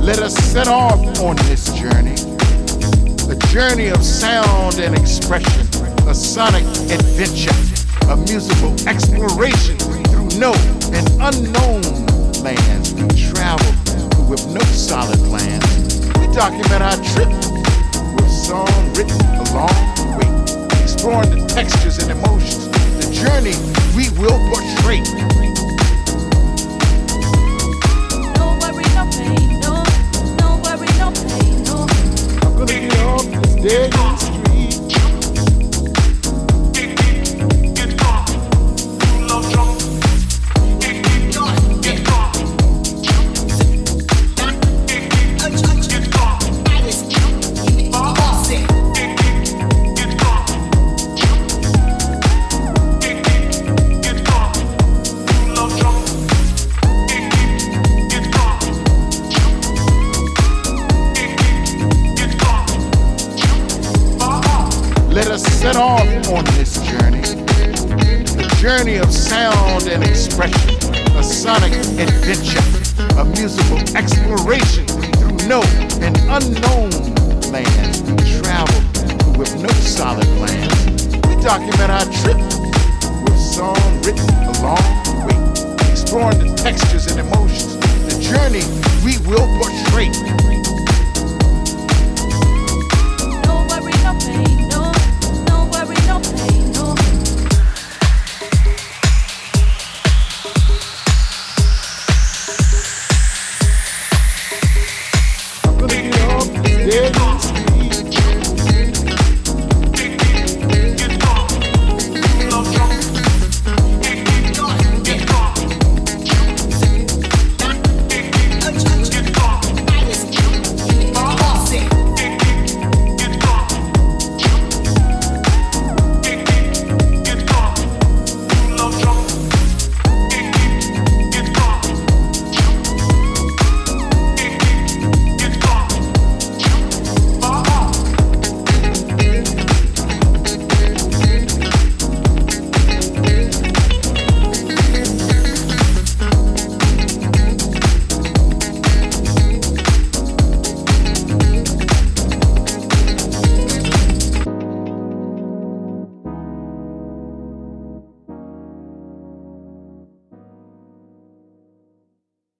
Let us set off on this journey, a journey of sound and expression, a sonic adventure, a musical exploration through known and unknown lands. We travel with no solid plans. We document our trip with song written along the way, exploring the textures and emotions, the journey we will portray. No worry, no pain, no worry, no pain, no. I'm gonna get off this dead end street. Let us set off on this journey, a journey of sound and expression, a sonic adventure, a musical exploration through known and unknown lands. We travel with no solid plans. We document our trip with song written along the way, exploring the textures and emotions, the journey we will portray.